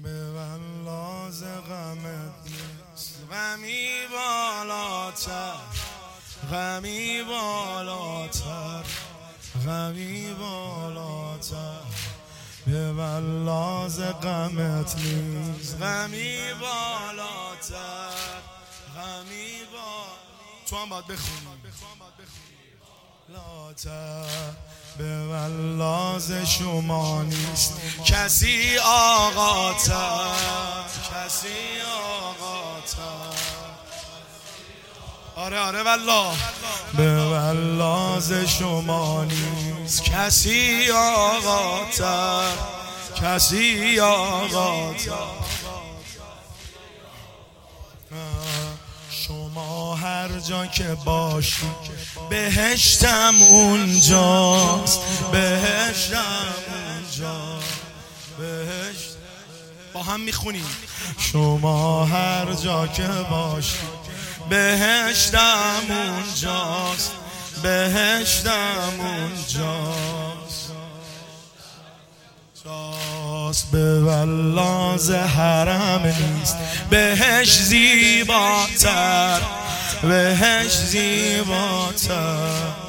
به ولاز غمت نیست غمی بالاتر، غمی بالاتر، غمی بالاتر. به ولاز غمت نیست غمی بالاتر، غمی بالاتر. تو هم باید بخونی لاتر. به ولاز شما نیست کسی آقاتر، کسی آقاتر. آره آره والله. به ولاز شما نیست کسی آقاتر، کسی آقاتر. شما هر جا که باشی بهشتم اونجاست، بهشتم اونجاست، بهشت. با هم میخونیم. شما هر جا که باشی بهشتم اونجاست، بهشتم اونجاست. به ولاز حرم نیست بهش زیباتر، بهش زیباتر.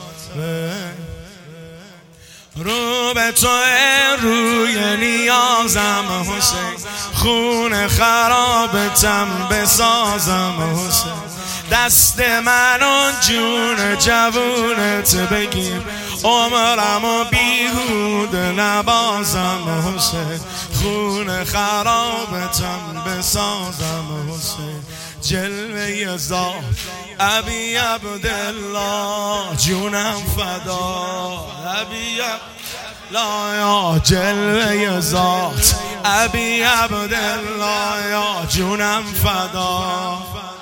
رو به تو روی نیازم حسین، خون خرابتم بسازم حسین. دست من و جون جوونت بگیر، عمرمو بیهوده نبازم حسین. خون خرابتم بسازم حسین. جلوه ذات ابی عبدالله جونم فدا، ابی عبدالله یا جلوه ذات ابی عبدالله یا جونم فدا.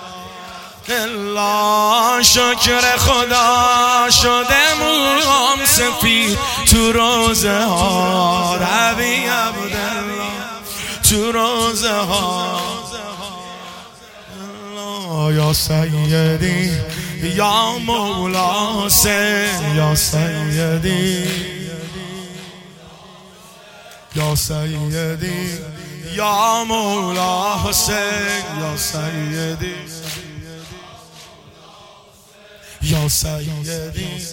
الله شکر خدا شده موام سفید تو روزه ها، ابی عبدالله تو روزه ها. یا سیدی یا مولا حسین، یا سیدی یا سیدی یا مولا حسین، یا سیدی یا سیدی.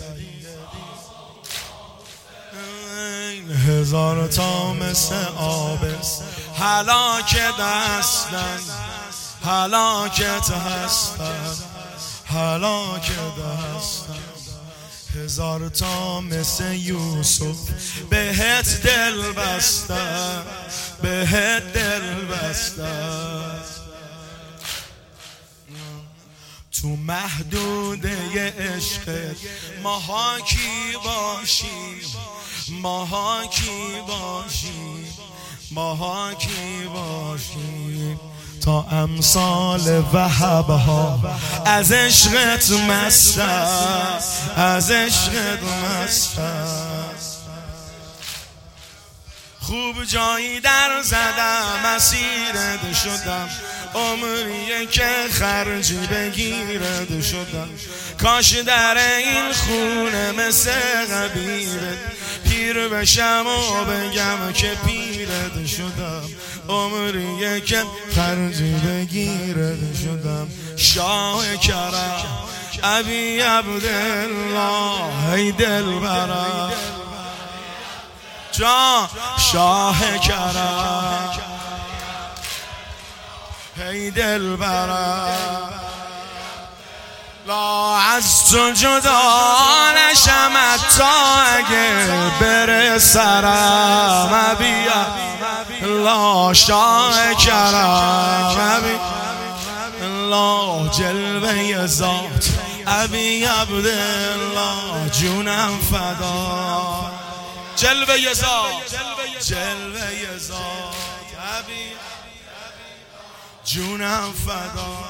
هزار تا مثل آبست هلاکت هستن، هلاکت هستن، هلاکت هستن. هزار تا مثل یوسف بهت دل بستن، بهت دل بستن. تو محدوده عشقت ماها کی باشیم، ماها کی باشیم، ماها کی باشیم. تا امثال وهبها از عشقت مستم، از عشقت مستم. خوب جایی در زدم اسیرت شدم، عمریه که خرجی بگیرد شدم. کاش در این خونه مثل قبیرت پیر بشم و بگم که پیرت شدم. عمریه که خرجی بگیرد شدم. شاه کرم ابی عبدالله ای دلبرم جان، شاه کرم ای دلبرم. لا از تو جدا نشم حتی اگه بره سرم، ابی لا شاه کرم ابی لا جلوه ذات ابی عبدالله جونم فدا. جلوه ذات، جلوه ذات ابی جونم فدا.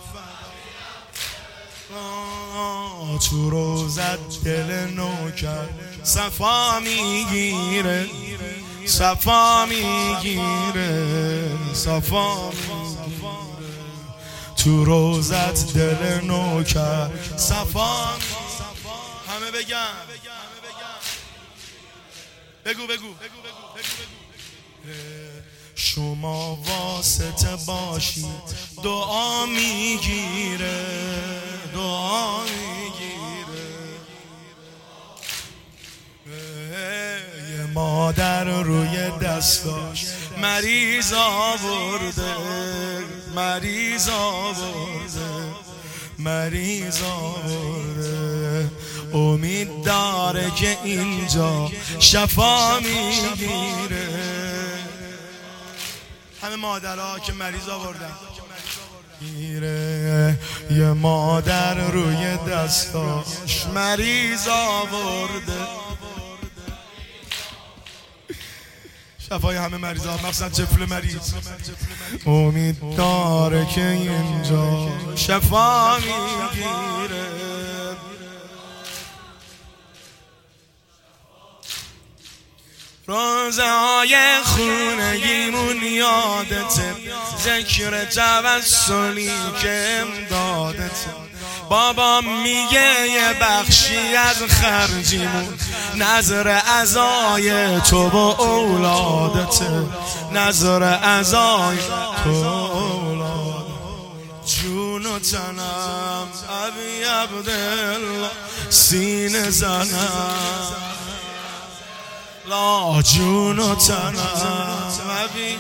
تو روزت دل نوکر صفا میگیره، صفا میگیره، صفا میگیره. تو روزت دل نوکر صفا. همه بگم بگو بگو شما واسطه باشی دعا میگیره، دعا میگیره. یه مادر روی دستاش مریض آورده، مریض آورده، مریض آورده. امید داره که اینجا شفا میگیره. همه مادرها که مریض آوردن گیره. یه مادر روی دستاش مریض آورده. شفای همه مریض ها، مخصوصا طفل مریض. امید داره که اینجا شفا میگیره. روزهای خونگیمون یادته، ذکر توسلی که امدادته. بابام میگه یه بخشی از خرجیمون نظر عزای تو با اولادته، نظر عزای تو اولاد. جون و تنم ابی عبدالله سینه زنم، لا جون و تنم ابی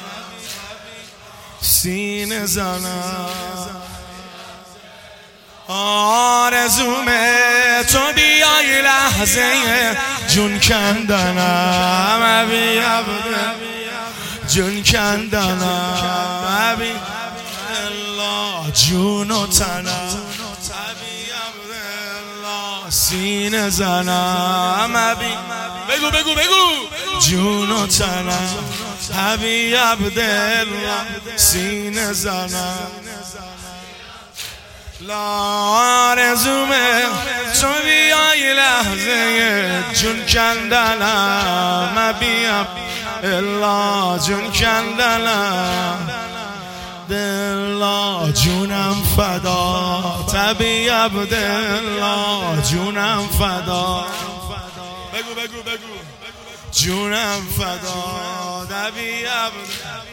سینه زنم. آرزومه تو بیای لحظه جون کندنم، ابی عبدالله جون کندنم، ابی الله جون و تنم ابی عبدالله سینه زنم، ابی بگو بگو بگو جون و تنم ابی عبدالله سینه زنم. لا آرزومه تو بیای لحظه جون کندنم، ابی عبدالله جون کندنم. دلا جونم فدا ابی عبدالله جونم فدا. بگو بگو بگو جونم فدا ابی عبدالله.